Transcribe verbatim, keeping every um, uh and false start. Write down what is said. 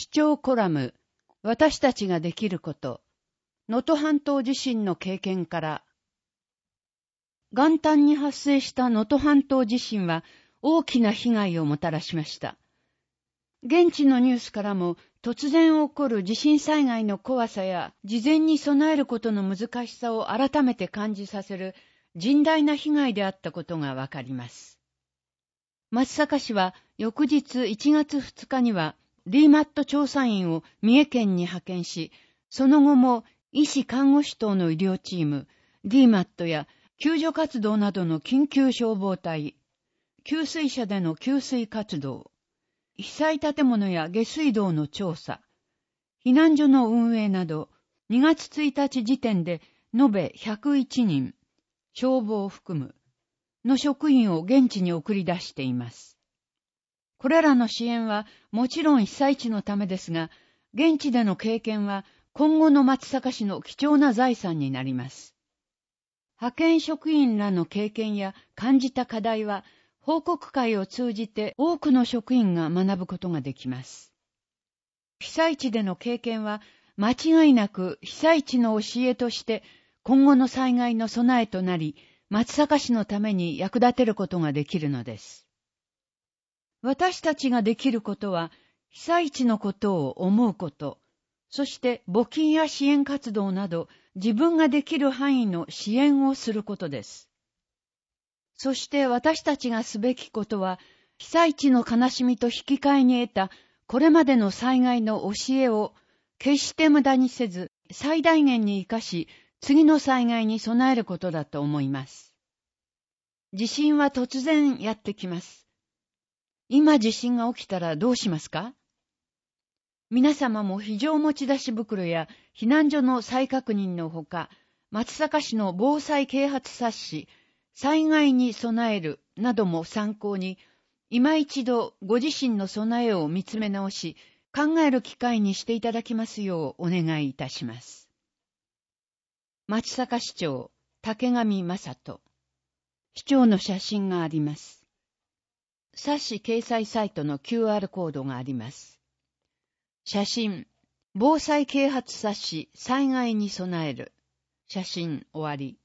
張コラム、私たちができること、能登半島地震の経験から。元旦に発生した能登半島地震は大きな被害をもたらしました。現地のニュースからも突然起こる地震災害の怖さや事前に備えることの難しさを改めて感じさせる甚大な被害であったことがわかります。松阪市は翌日いちがつふつかにはディーマット調査員を三重県に派遣し、その後も医師看護師等の医療チーム、ディーマットや救助活動などの緊急消防隊、給水車での給水活動、被災建物や下水道の調査、避難所の運営など、にがつついたち時点で延べひゃくいちにん、消防を含む、の職員を現地に送り出しています。これらの支援はもちろん被災地のためですが、現地での経験は今後の松阪市の貴重な財産になります。派遣職員らの経験や感じた課題は、報告会を通じて多くの職員が学ぶことができます。被災地での経験は間違いなく被災地の教えとして今後の災害の備えとなり、松阪市のために役立てることができるのです。私たちができることは、被災地のことを思うこと、そして募金や支援活動など自分ができる範囲の支援をすることです。そして私たちがすべきことは、被災地の悲しみと引き換えに得たこれまでの災害の教えを決して無駄にせず最大限に生かし、次の災害に備えることだと思います。地震は突然やってきます。今地震が起きたらどうしますか？皆様も非常持ち出し袋や避難所の再確認のほか、松阪市の防災啓発冊子、災害に備えるなども参考に、今一度ご自身の備えを見つめ直し、考える機会にしていただきますようお願いいたします。松阪市長、竹上正人。市長の写真があります。冊子掲載サイトの キューアール コードがあります。写真、防災啓発冊子災害に備える。写真終わり。